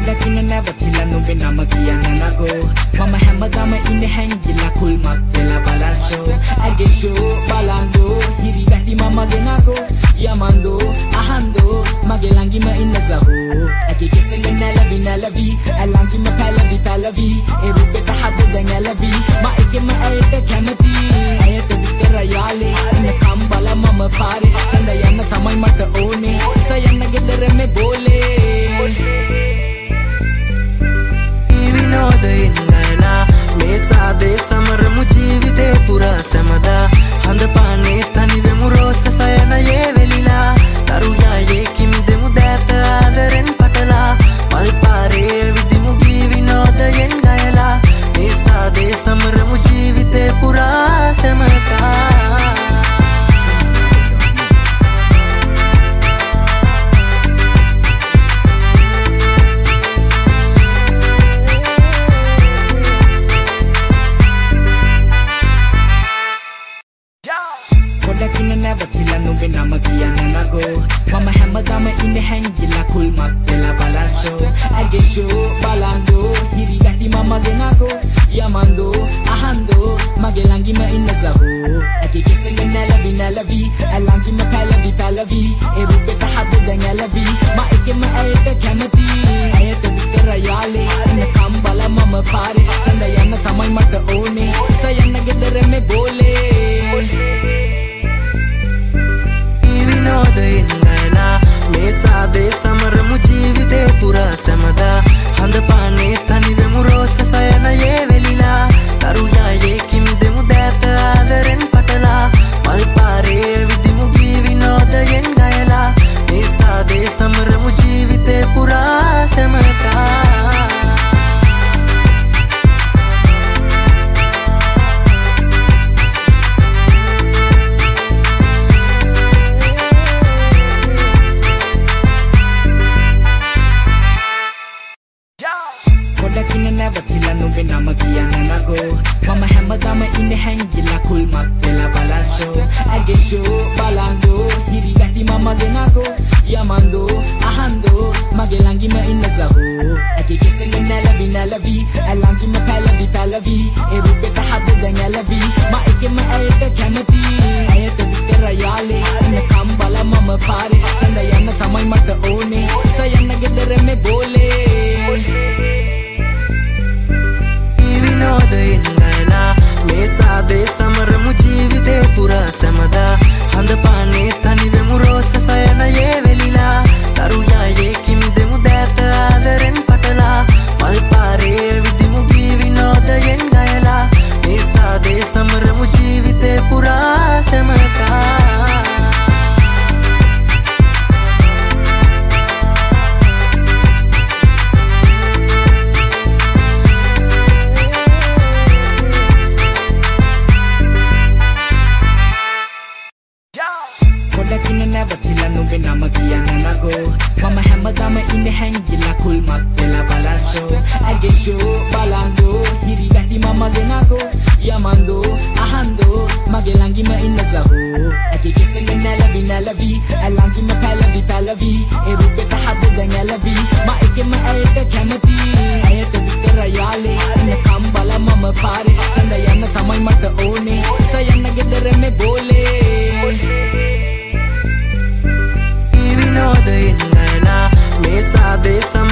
පොඩකින් නැවතිලා නුඹේ නම කියන්න නගෝ මම හැමදාම ඉන්නේ හැංගිලා කුල්මත් වෙලා බලන්ෂෝ ඇගේ ෂෝ බලන්දෝ හිරි ගැටි මමගේ නගෝ යමන්දෝ අහන්දෝ මගේ ළඟිම ඉන්න සහෝ ඇගේ කෙසෙන් නැලවි ඇලංගිම පැලවි ඒ රුබෙට හද දැන් ඇලවි මම එකම ඇයට කැමති ඇයට විතර යාලේ ඉන්න කම්බල මම පාරේ කඳ යන්න තමයි මට ඕනේ සයන්න ගෙදර මේ බෝලේ විනෝදයෙන් ගයලා මේ සාදේ සමරමු ජීවිතේ පුරා සැමදා හඳ පානේ තනිවෙමු රෝස සයනයේ වෙලිලා තරුයායේ කිමිදෙමු දෑත ආදරෙන් පටලා මල් පාරේ විදිමු ගී විනෝදයෙන් ගයලා මේ සාදේ සමරමු ජීවිතේ පුරා සැමදා පොඩකින් නැවතිලා නුඹේ නම කියන්න නගෝ මම හැමදාම ඉන්නේ හැංගිලා කුල්මත් වෙලා බලන්ෂෝ ඇගේ ෂෝ බලන්දෝ හිරි ගැටි මමගේ නගෝ යමන්දෝ අහන්දෝ මගේ ළඟිම ඉන්න සහෝ ඇගේ කෙසෙන් නැලවි ඇලංගිම පැලවි ඒ රුබෙට හද දැන් ඇලවි මම එකම ඇයට කැමති ඇයට විතර යාලේ ඉන්න කම්බල මම පාරේ කඳ යන්න තමයි මට ඕනේ සයන්න ගෙදර මේ බෝලේ විනෝදයෙන් ගයලා මේ සාදේ සමරමු ජීවිතේ පුරා සැමදා හඳ පානේ තනිවෙමු රෝස සයනයේ වෙලිලා තරුයායේ කිමිදෙමු දෑත ආදරෙන් පටලා මල් පාරේ විදිමු ගී විනෝදයෙන් ගයලා මේ සාදේ සමරමු ජීවිතේ පුරා සැමදා පොඩකින් නැවතිලා නුඹේ නම කියන්න නගෝ මම හැමදාම ඉන්නේ හැංගිලා කුල්මත් වෙලා බලන්ෂෝ ඇගේ ෂෝ බලන්දෝ හිරි ගැටි මමගේ නගෝ යමන්දෝ අහන්දෝ මගේ ළඟිම ඉන්න සහෝ ඇගේ කෙසෙන් නැලවි ඇලංගිම පැලවි ඒ රුබෙට හද දැන් ඇලවි මම එකම ඇයට කැමති ඇයට විතර යාලේ ඉන්න කම්බල මම පාරේ කඳ යන්න තමයි මට ඕනේ සයන්න ගෙදර මේ බෝලේ විනෝදයෙන් ගයලා මේ සාදේ සමරමු ජීවිතේ පුරා සැමදා හඳ පානේ තනිවෙමු රෝස සයනයේ වෙලිලා තරුයායේ කිමිදෙමු දෑත ආදරෙන් පටලා මල් පාරේ විදිමු ගී විනෝදයෙන් ගයලා මේ සාදේ සමරමු ජීවිතේ පුරා සැමදා පොඩකින් නැවතිලා නුඹේ නම කියන්න නගෝ මම හැමදාම ඉන්නේ හැංගිලා කුල්මත් වෙලා බලන්ෂෝ ඇගේ ෂෝ බලන්දෝ හිරි ගැටි මමගේ නගෝ යමන්දෝ අහන්දෝ මගේ ළඟිම ඉන්න සහෝ ඇගේ කෙසෙන් නැලවි ඇලංගිම පැලවි ඒ රුබෙට හද දැන් ඇලවි මම එකම ඇයට කැමති ඇයට විතර යාලේ ඉන්න කම්බල මම පාරේ කඳ යන්න තමයි මට ඕනේ සයන්න ගෙදර මේ බෝලේ විනෝදයෙන් ගයලා මේ සාදේ